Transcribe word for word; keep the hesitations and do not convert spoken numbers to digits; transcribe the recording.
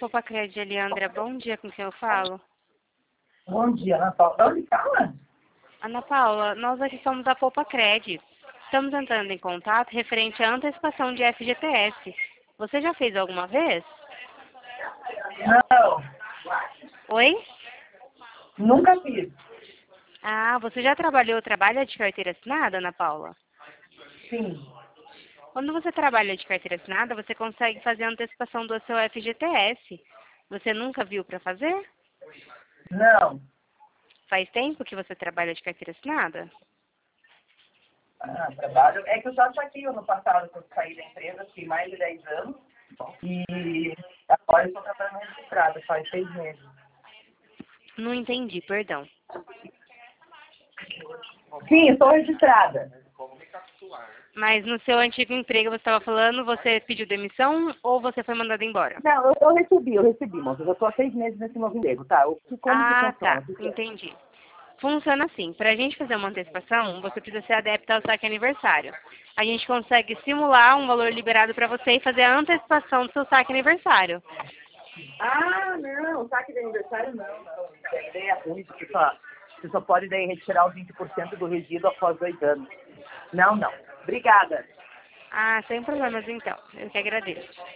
Popacred, Eliandra, bom dia, com quem eu falo? Bom dia, Ana Paula. De onde fala? Ana Paula, nós aqui somos da Popacred. Estamos entrando em contato referente à antecipação de F G T S. Você já fez alguma vez? Não, Oi? nunca fiz. Ah, você já trabalhou, trabalha de carteira assinada, Ana Paula? Sim. Quando você trabalha de carteira assinada, você consegue fazer a antecipação do seu F G T S. Você nunca viu para fazer? Não. Faz tempo que você trabalha de carteira assinada? Ah, trabalho. É que eu já saquei ano passado, quando saí da empresa, fiquei mais de dez anos. E agora eu estou trabalhando registrada, faz seis meses. Não entendi, perdão. Sim, estou registrada. Mas no seu antigo emprego, você estava falando, você pediu demissão ou você foi mandado embora? Não, eu, eu recebi, eu recebi, moça. Eu já estou há seis meses nesse novo emprego, tá? O que, como que Ah, funciona? tá. Entendi. Funciona assim. Para a gente fazer uma antecipação, você precisa ser adepto ao saque aniversário. A gente consegue simular um valor liberado para você e fazer a antecipação do seu saque aniversário. Ah, não, saque de aniversário não, não. Isso é ideia ruim, porque só, você só pode daí retirar os vinte por cento do resíduo após dois anos. Não, não. Obrigada. Ah, sem problemas então. Eu que agradeço.